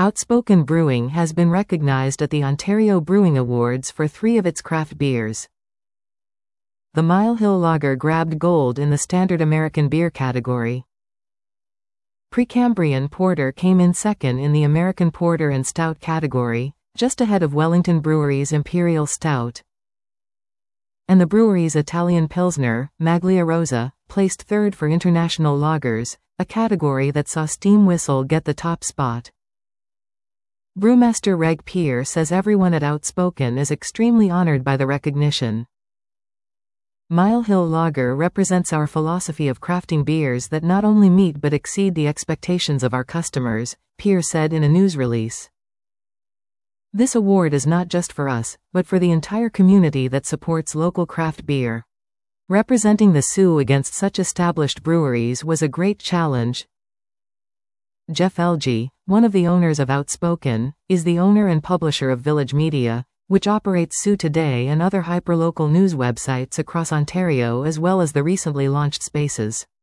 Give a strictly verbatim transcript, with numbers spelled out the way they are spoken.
Outspoken Brewing has been recognized at the Ontario Brewing Awards for three of its craft beers. The Mile Hill Lager grabbed gold in the Standard American Beer category. Precambrian Porter came in second in the American Porter and Stout category, just ahead of Wellington Brewery's Imperial Stout. And the brewery's Italian Pilsner, Maglia Rosa, placed third for International Lagers, a category that saw Steam Whistle get the top spot. Brewmaster Reg Peer says everyone at Outspoken is extremely honored by the recognition. Mile Hill Lager represents our philosophy of crafting beers that not only meet but exceed the expectations of our customers, Peer said in a news release. This award is not just for us, but for the entire community that supports local craft beer. Representing the Sioux against such established breweries was a great challenge. Jeff Elgie, one of the owners of Outspoken, is the owner and publisher of Village Media, which operates Sioux Today and other hyperlocal news websites across Ontario as well as the recently launched Spaces.